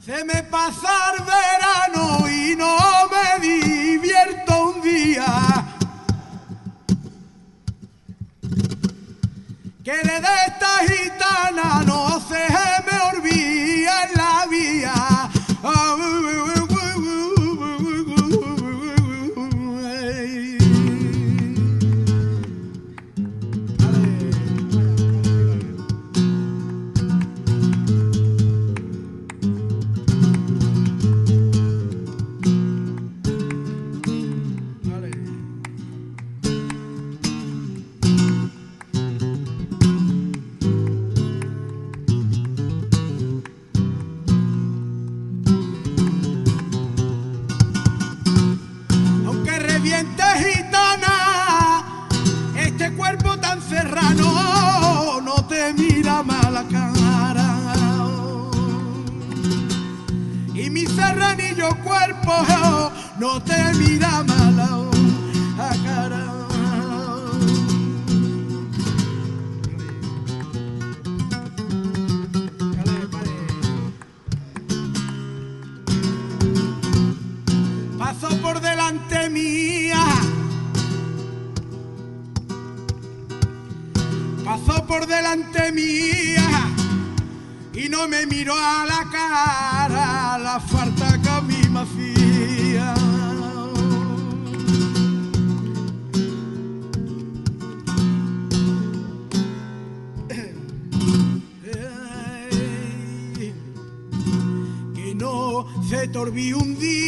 Se me pasa el verano y no me divierto un día. Que de esta gitana no se me olvida en la vía. Gitana, este cuerpo tan serrano no te mira mala cara. Y mi serranillo cuerpo no te mira mala cara. Pasó por delante mía, pasó por delante mía y no me miró a la cara la falta que a mí me hacía. Que no se te olvide un día